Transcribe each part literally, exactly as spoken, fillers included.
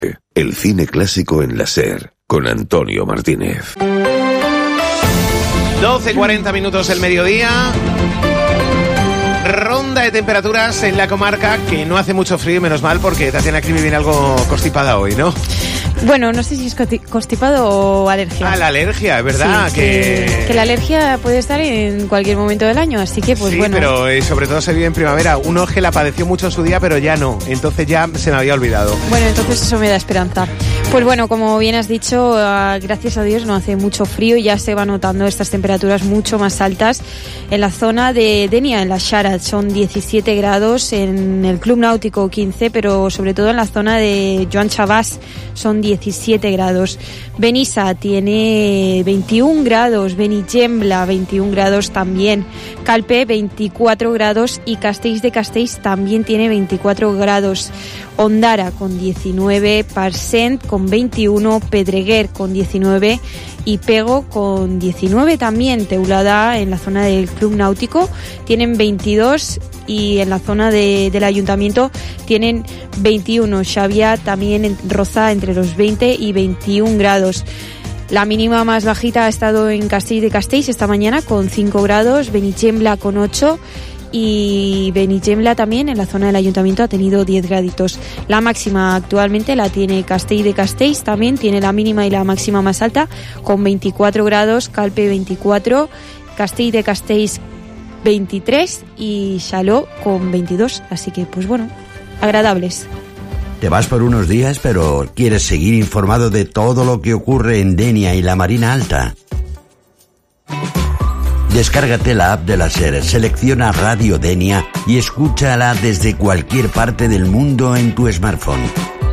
El cine clásico en la SER, con Antonio Martínez. doce cuarenta minutos del mediodía. Ronda de temperaturas en la comarca, que no hace mucho frío, menos mal, porque Tatiana Crimi viene algo constipada hoy, ¿no? Bueno, no sé si es constipado o alergia. Ah, la alergia, es verdad. Sí, que... que... que la alergia puede estar en cualquier momento del año, así que pues sí, bueno. pero eh, sobre todo se vive en primavera. Uno que la padeció mucho en su día, pero ya no. Entonces ya se me había olvidado. Bueno, entonces eso me da esperanza. Pues bueno, como bien has dicho, uh, gracias a Dios no hace mucho frío y ya se va notando estas temperaturas mucho más altas. En la zona de Denia, en la Xara, son diecisiete grados, en el Club Náutico quince, pero sobre todo en la zona de Joan Chabás son diecisiete grados. Benissa tiene veintiún grados, Benigembla veintiún grados también, Calpe veinticuatro grados y Castells de Castells también tiene veinticuatro grados. Ondara con diecinueve, Parcent con veintiuno, Pedreguer con diecinueve y Pego con diecinueve también. Teulada, en la zona del Club Náutico, tienen veintidós y en la zona de, del Ayuntamiento tienen veintiuno. Xavia también en, roza entre los veinte y veintiún grados. La mínima más bajita ha estado en Castells de Castells esta mañana con cinco grados, Benigembla con ocho y Benigembla también en la zona del Ayuntamiento ha tenido diez graditos. La máxima actualmente la tiene Castells de Castells, también tiene la mínima y la máxima más alta con veinticuatro grados, Calpe veinticuatro, Castells de Castells veintitrés y Xaló con veintidós, así que pues bueno, agradables. Te vas por unos días, pero quieres seguir informado de todo lo que ocurre en Denia y la Marina Alta. Descárgate la app de la SER, selecciona Radio Denia y escúchala desde cualquier parte del mundo en tu smartphone.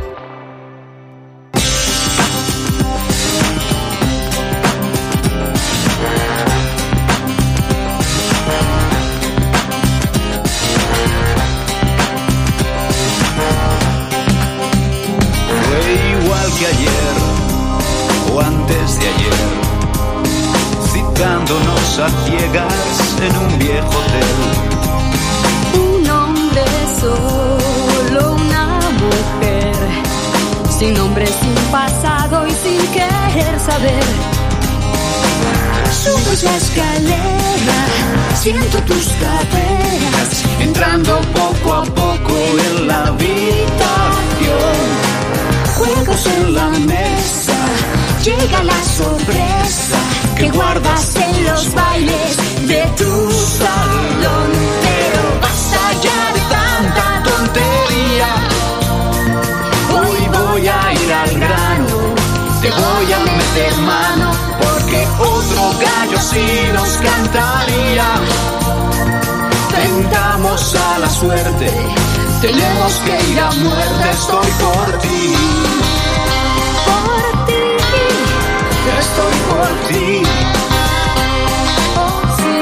Fue igual que ayer o antes de ayer, citándonos a ciegas en un viejo hotel. Un hombre solo, una mujer, sin nombre, sin pasado y sin querer saber. Subes la escalera, siento tus caderas, Entrando poco a poco en la habitación, juegos en la mesa, llega la sorpresa que guardas en los bailes de tu salón. Pero basta ya de tanta tontería, hoy voy a ir al grano, te voy a meter mano, porque otro gallo sí nos cantaría. Tentamos a la suerte, tenemos que ir a muerte, estoy por ti. por ti, Estoy por ti. oh sí.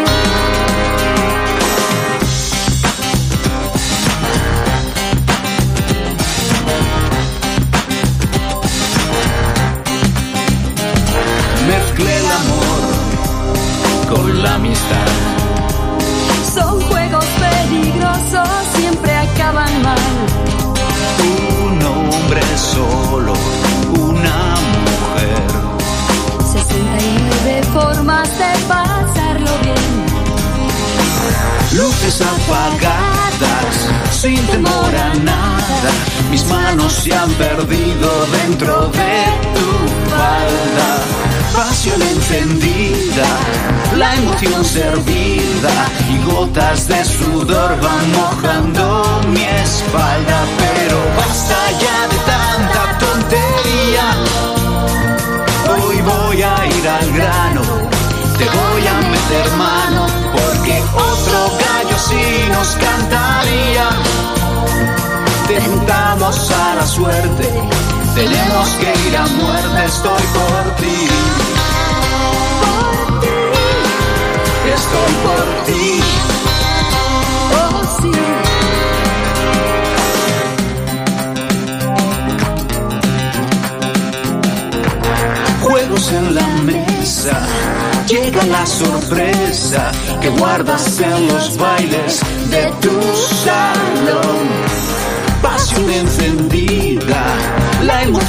Mezclé el amor con la amistad. Son juegos peligrosos, siempre acaban mal. Un hombre solo, una mujer. sesenta y nueve formas de pasarlo bien. Luces apagadas, sin temor a nada. Mis manos se han perdido dentro de tu falda. Pasión encendida, la emoción servida y gotas de sudor van mojando mi espalda. Pero basta ya de tanta tontería, hoy voy a ir al grano, te voy a meter mano, porque otro gallo sí nos cantaría. Tentamos a la suerte, tenemos que ir a muerte, estoy por ti. Por ti, Estoy por ti. oh sí. Juegos en la mesa, llega la sorpresa que guardas en los bailes de tu salón. Pasión encendida, la emoción.